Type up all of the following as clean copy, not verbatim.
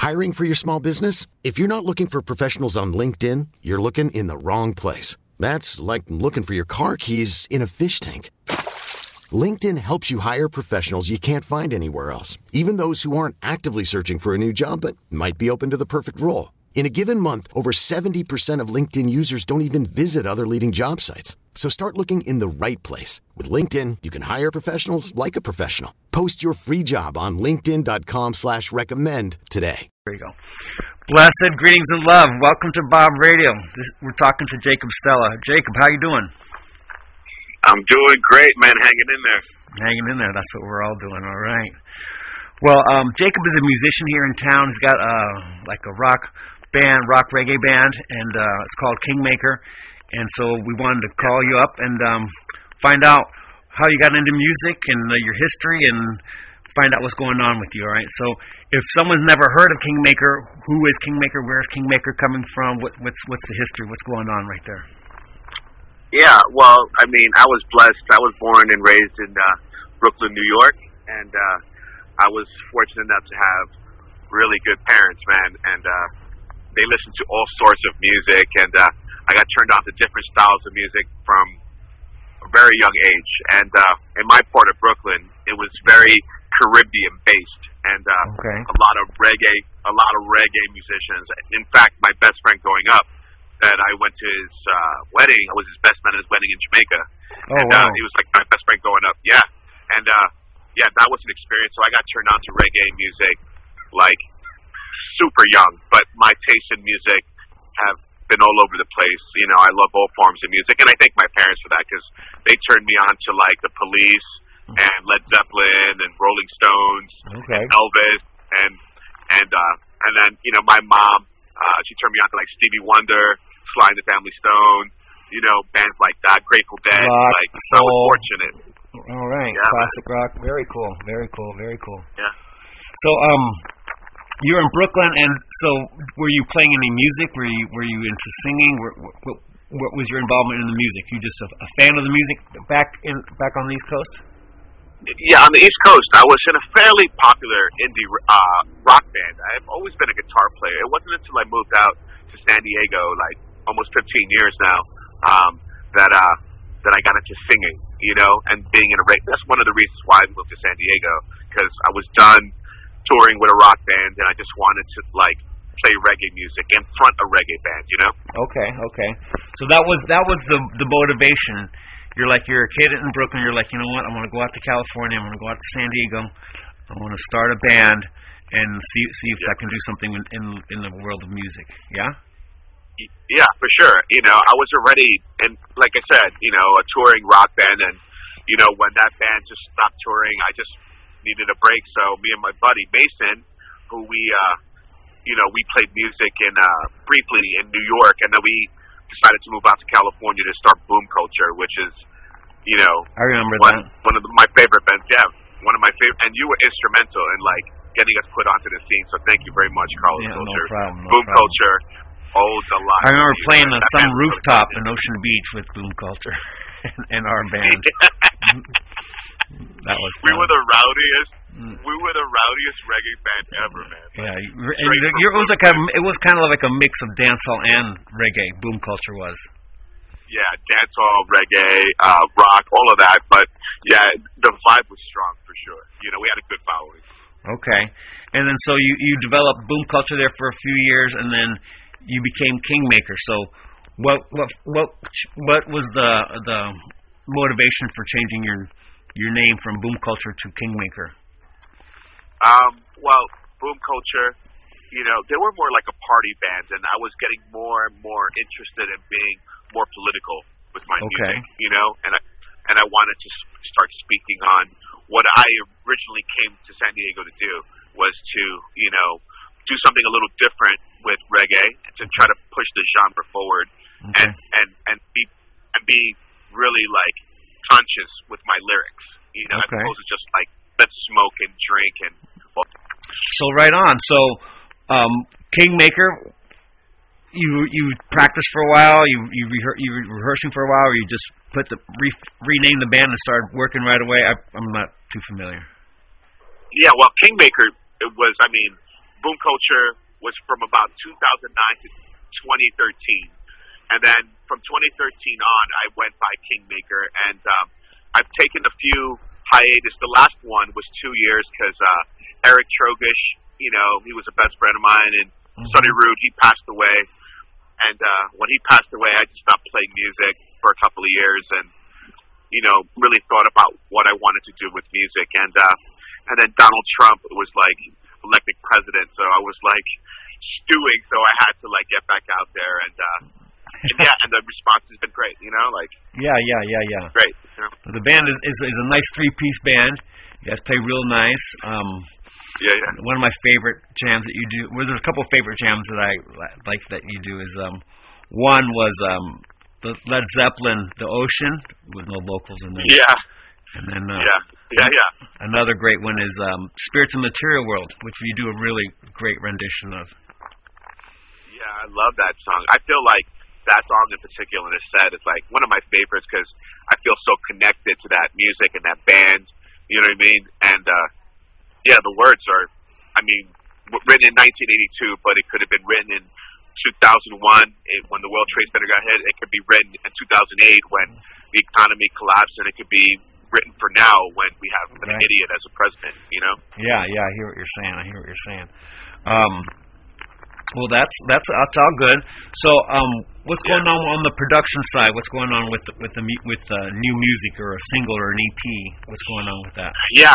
Hiring for your small business? If you're not looking for professionals on LinkedIn, you're looking in the wrong place. That's like looking for your car keys in a fish tank. LinkedIn helps you hire professionals you can't find anywhere else, even those who aren't actively searching for a new job but might be open to the perfect role. In a given month, over 70% of LinkedIn users don't even visit other leading job sites. So start looking in the right place. With LinkedIn, you can hire professionals like a professional. Post your free job on linkedin.com/recommend today. There you go. Blessed greetings and love. Welcome to Bob Radio. We're talking to Jacob Stella. Jacob, how you doing? I'm doing great, man. Hanging in there. Hanging in there. That's what we're all doing. All right. Well, Jacob is a musician here in town. He's got like a rock reggae band, and it's called Kingmaker. And so we wanted to call you up and find out how you got into music and your history, and find out what's going on with you. All right. So if someone's never heard of Kingmaker, who is Kingmaker? Where's Kingmaker coming from? What's the history? What's going on right there? Yeah, well, I mean, I was blessed. I was born and raised in Brooklyn, New York, and I was fortunate enough to have really good parents, man, and they listened to all sorts of music, and I got turned on to different styles of music from a very young age. And in my part of Brooklyn, it was very Caribbean-based, and a lot of reggae musicians. In fact, my best friend growing up, that I went to his wedding. I was his best man at his wedding in Jamaica. Oh, wow. He was like my best friend growing up. Yeah. And, that was an experience. So I got turned on to reggae music, like, super young. But my taste in music have been all over the place. You know, I love all forms of music. And I thank my parents for that, because they turned me on to, like, The Police and Led Zeppelin and Rolling Stones and Elvis. And then, you know, my mom, she turned me on to, like, Stevie Wonder, Sly and the Family Stone, you know, bands like that, Grateful Dead. Rock, like, soul. I was fortunate. All right, yeah, classic rock. Very cool, very cool, very cool. Yeah. So, you're in Brooklyn, and so were you playing any music? Were you into singing? What was your involvement in the music? You just a fan of the music back on the East Coast? Yeah, on the East Coast, I was in a fairly popular indie rock band. I've always been a guitar player. It wasn't until I moved out to San Diego, like almost 15 years now, that I got into singing, you know, and being in a reggae. That's one of the reasons why I moved to San Diego, because I was done touring with a rock band, and I just wanted to, like, play reggae music in front of reggae bands, you know? Okay. So that was the motivation. You're a kid in Brooklyn. You're like, you know what? I'm going to go out to California. I'm going to go out to San Diego. I want to start a band and see if I can do something in the world of music. Yeah? Yeah, for sure. You know, I was already, and like I said, you know, a touring rock band, and, you know, when that band just stopped touring, I just needed a break. So me and my buddy Mason, who we played music briefly in New York, and then we decided to move out to California to start Boom Culture, which is, you know, I remember one of my favorite bands. Yeah, one of my favorite, and you were instrumental in, like, getting us put onto the scene. So thank you very much, Carlos. Yeah, Culture. no problem. Boom Culture owes a lot. I remember playing on some rooftop in Ocean Beach with Boom Culture and our band. That was fun. We were the rowdiest reggae band ever, man. Yeah, it was kind of like a mix of dancehall and reggae. Boom Culture was. Yeah, dancehall, reggae, rock, all of that. But yeah, the vibe was strong for sure. You know, we had a good following. Okay, and then so you developed Boom Culture there for a few years, and then you became Kingmaker. So, what was the motivation for changing your name from Boom Culture to Kingmaker? Well, Boom Culture, you know, they were more like a party band, and I was getting more and more interested in being more political with my music, you know, and I wanted to start speaking on what I originally came to San Diego to do, was to, you know, do something a little different with reggae, and to try to push the genre forward, and be really, like, conscious with my lyrics, you know, as opposed to just like, let's smoke and drink and. So right on. So, Kingmaker, you practiced for a while. You were rehearsing for a while, or you just renamed the band and started working right away. I'm not too familiar. Yeah, well, Kingmaker, it was. I mean, Boom Culture was from about 2009 to 2013. And then from 2013 on, I went by Kingmaker, and I've taken a few hiatus. The last one was 2 years because Eric Trogish, he was a best friend of mine, and Sonny Rude, he passed away. And when he passed away, I just stopped playing music for a couple of years, and really thought about what I wanted to do with music. And then Donald Trump was like elected president, so I was like stewing. So I had to like get back out there, and and the response has been great. Yeah. Great. The band is a nice 3-piece band. You guys play real nice. Yeah. One of my favorite jams that you do. Well, there's a couple of favorite jams that I like that you do. Is one was the Led Zeppelin, The Ocean, with no vocals in there. Yeah. And then Yeah. Another great one is Spirits in the Material World, which you do a really great rendition of. Yeah, I love that song. I feel like that song in particular, in a set, is like one of my favorites because I feel so connected to that music and that band. You know what I mean? And the words are, written in 1982, but it could have been written in 2001 when the World Trade Center got hit. It could be written in 2008 when the economy collapsed, and it could be written for now when we have an idiot as a president. Yeah, I hear what you're saying. Well, that's all good. So, what's going on the production side? What's going on with new music or a single or an EP? What's going on with that? Yeah,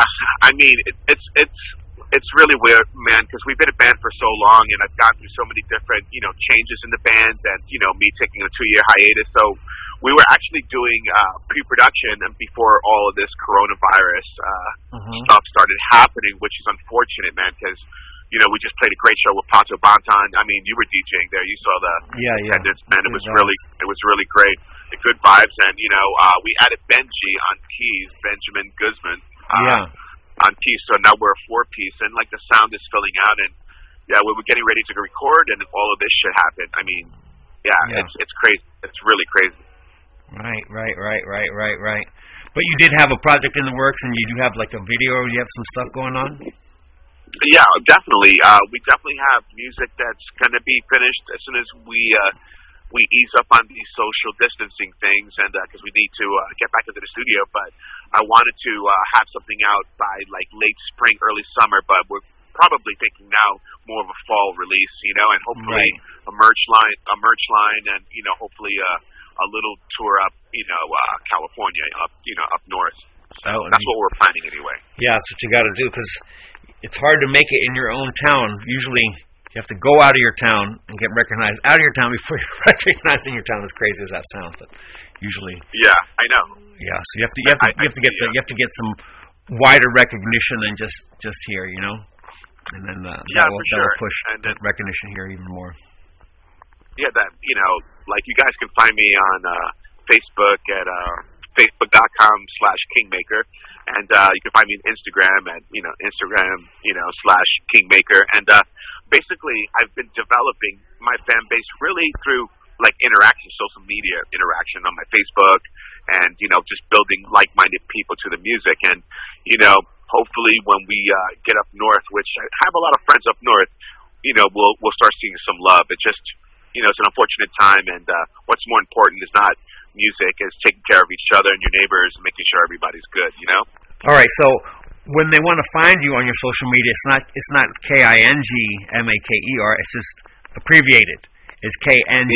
it's really weird, man, because we've been a band for so long, and I've gone through so many different changes in the band, and me taking a 2-year hiatus. So we were actually doing pre-production and before all of this coronavirus stuff started happening, which is unfortunate, man, because we just played a great show with Pato Banton. You were DJing there. You saw the attendance, man. It was really great. The good vibes, and we added Benji on keys, Benjamin Guzman. On keys. So now we're a 4-piece, and like the sound is filling out, and we were getting ready to record, and all of this shit happened. It's crazy. It's really crazy. Right. But you did have a project in the works, and you do have like a video. You have some stuff going on. Yeah, definitely. We definitely have music that's going to be finished as soon as we ease up on these social distancing things, and because we need to get back into the studio. But I wanted to have something out by like late spring, early summer. But we're probably thinking now more of a fall release, and hopefully a merch line, and hopefully a little tour up, California, up north. So that's what we're planning anyway. Yeah, that's what you got to do, because it's hard to make it in your own town. Usually, you have to go out of your town and get recognized out of your town before you're recognized in your town. As crazy as that sounds, but usually. Yeah, I know. Yeah, so you have to get some wider recognition than just here, and then that will push that recognition here even more. Yeah, like you guys can find me on Facebook at facebook.com/Kingmaker. And you can find me on Instagram at Instagram/Kingmaker. And basically, I've been developing my fan base really through like interaction, social media interaction on my Facebook, and just building like-minded people to the music. And hopefully when we get up north, which I have a lot of friends up north, we'll start seeing some love. It just it's an unfortunate time, and what's more important is not music, is taking care of each other and your neighbors and making sure everybody's good, All right, so when they want to find you on your social media, it's not KINGMAKER, it's just abbreviated. It's KNGMAKR.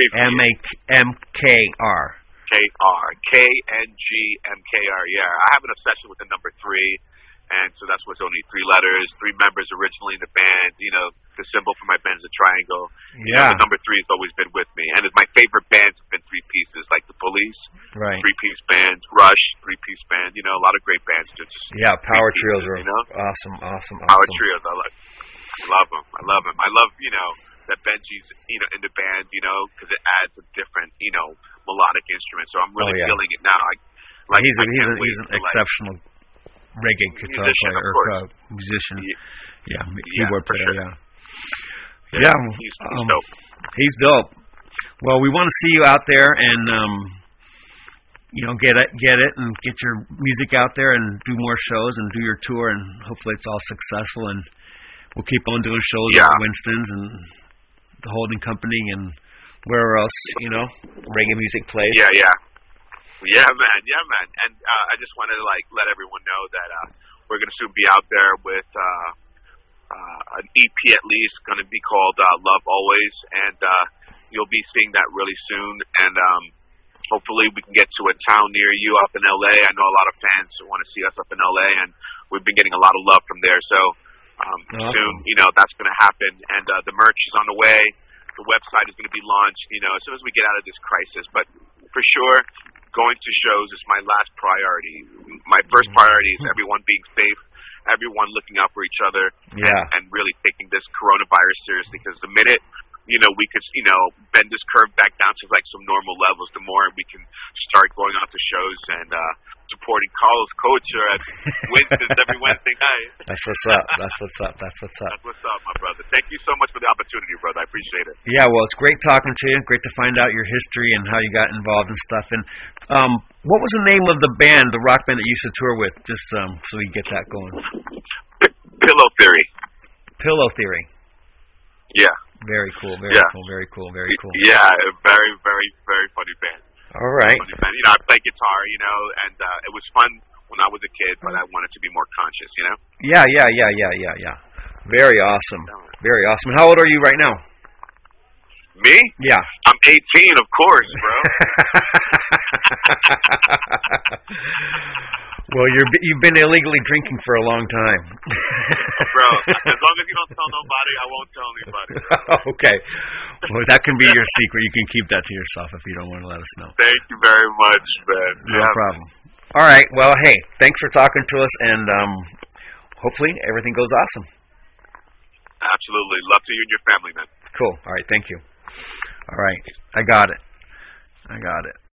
KNGMKR, yeah. I have an obsession with the number 3, and so that's what's only 3 letters, 3 members originally in the band. The symbol for my band is a triangle. The number 3 has always been with me. And my favorite bands have been 3 pieces, like The Police, 3-piece band, Rush, 3-piece band. A lot of great bands. Power trios are awesome. Power trios, I love them. I love that Benji's, in the band, because it adds a different, melodic instrument. So I'm really feeling it now. He's an exceptional reggae guitar player or musician. Keyboard player. Yeah. He's dope. He's dope. Well, we want to see you out there and get it and get your music out there and do more shows and do your tour, and hopefully it's all successful. And we'll keep on doing shows Yeah. at Winston's and the Holding Company and wherever else, reggae music plays. Yeah, man. And I just wanted to let everyone know that we're going to soon be out there with an EP at least, going to be called Love Always, and you'll be seeing that really soon. And hopefully we can get to a town near you up in LA. I know a lot of fans want to see us up in LA, and we've been getting a lot of love from there. So Awesome. soon, that's going to happen. And the merch is on the way. The website is going to be launched, as soon as we get out of this crisis. But for sure, going to shows is my last priority. My first priority is everyone being safe, everyone looking out for each other, and really taking this coronavirus seriously. Because the minute, we could, bend this curve back down to some normal levels, the more we can start going out to shows and supporting Carlos culture at Winston's every Wednesday night. That's what's up. That's what's up, my brother. Thank you so much for the opportunity, brother. I appreciate it. Yeah, well, it's great talking to you. Great to find out your history and how you got involved and stuff. And what was the name of the band, the rock band that you used to tour with, just so we get that going? Pillow Theory. Pillow Theory. Yeah. Very cool. Very cool. Yeah, a very, very, very funny band. All right. Funny band. I play guitar, and it was fun when I was a kid, but I wanted to be more conscious, Yeah. Very awesome. Very awesome. How old are you right now? Me? Yeah. I'm 18, of course, bro. Well, you've been illegally drinking for a long time. Bro, as long as you don't tell nobody, I won't tell anybody. Okay. Well, that can be your secret. You can keep that to yourself if you don't want to let us know. Thank you very much, man. No problem. All right. Well, hey, thanks for talking to us, and hopefully everything goes awesome. Absolutely. Love to you and your family, man. Cool. All right. Thank you. All right. I got it.